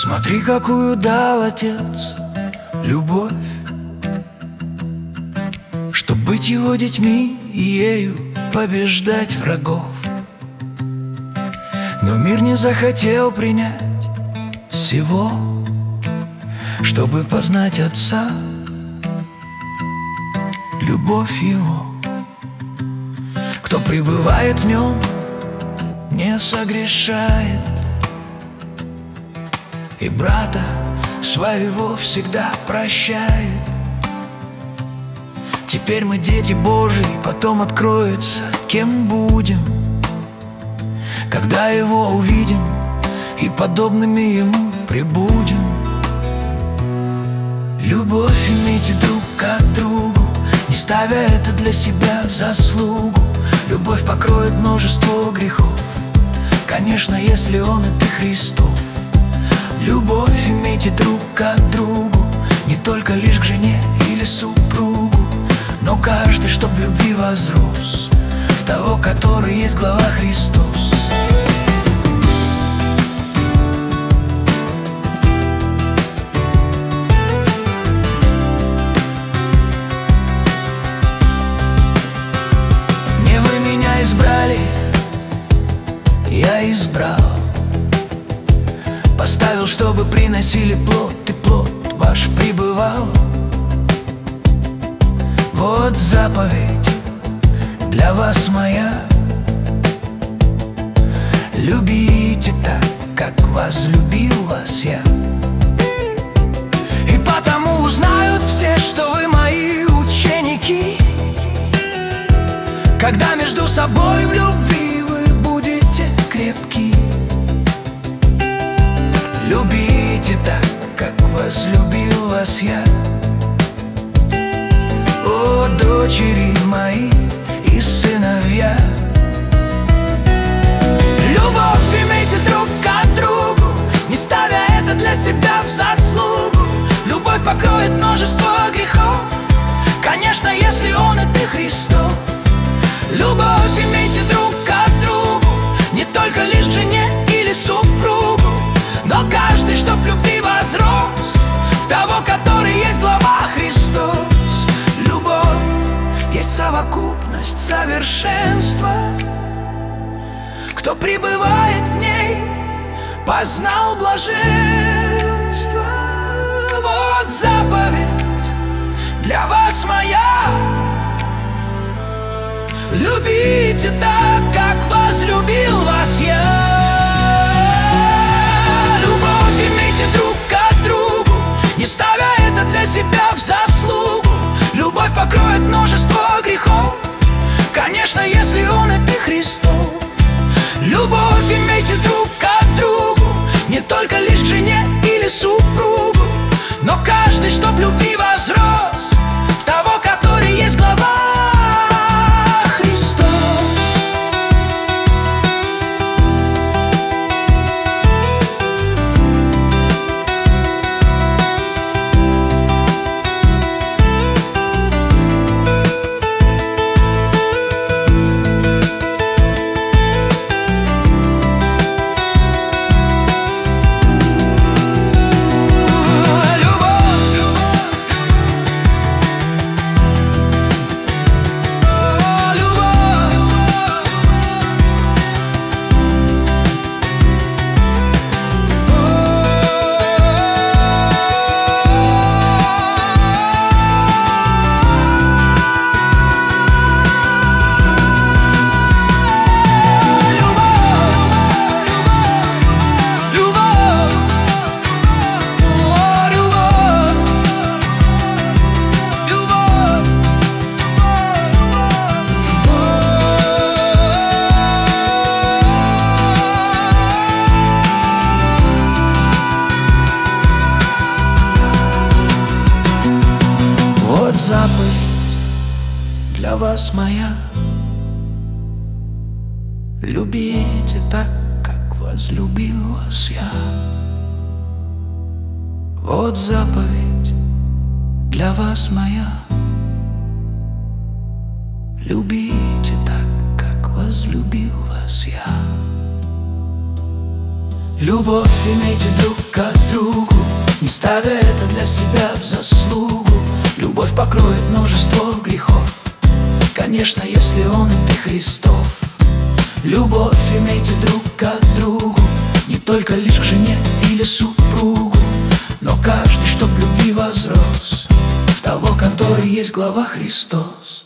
Смотри, какую дал Отец любовь, чтоб быть Его детьми и ею побеждать врагов. Но мир не захотел принять всего, чтобы познать Отца, любовь Его. Кто пребывает в Нем, не согрешает, и брата своего всегда прощает. Теперь мы дети Божии, потом откроется, кем будем, когда Его увидим и подобными Ему пребудем. Любовь имейте друг к другу, не ставя это для себя в заслугу. Любовь покроет множество грехов, конечно, если Он — это Христов. Любовь имейте друг к другу, не только лишь к жене или супругу, но каждый, чтоб в любви возрос в того, который есть глава Христос. Не вы меня избрали, я избрал, поставил, чтобы приносили плод, и плод ваш пребывал. Вот заповедь для вас моя: любите так, как возлюбил вас я. И потому узнают все, что вы мои ученики, когда между собой в любви вы будете крепки. Любите так, как возлюбил вас я. О, дочери мои и сыновья, любовь имейте друг к другу, не ставя это для себя в заслугу. Любовь покроет множество грехов, конечно, если Он — это Христос. Любовь имейте друг к другу, не только лишь к жене или супругу, но каждый, чтоб в любви возрос в того, который есть глава Христос. Любовь есть совокупность совершенства, кто пребывает в ней, познал блаженство. Вот заповедь для вас моя: любите так, как возлюбил вас я. Любовь имейте друг к другу, не ставя это для себя в заслугу. Любовь покроет множество грехов, конечно, если Он — это Христос. Любовь имейте друг к другу, не только лишь к жене или супругу, но каждый, чтоб в любви возрос в того, который есть глава. Заповедь для вас моя: любите так, как возлюбил вас я. Вот заповедь для вас моя: любите так, как возлюбил вас я. Любовь имейте друг к другу, не ставя это для себя в заслугу. Любовь покроет множество грехов, конечно, если он и ты Христов. Любовь имейте друг к другу, не только лишь к жене или супругу, но каждый, чтоб любви возрос в того, который есть глава Христос.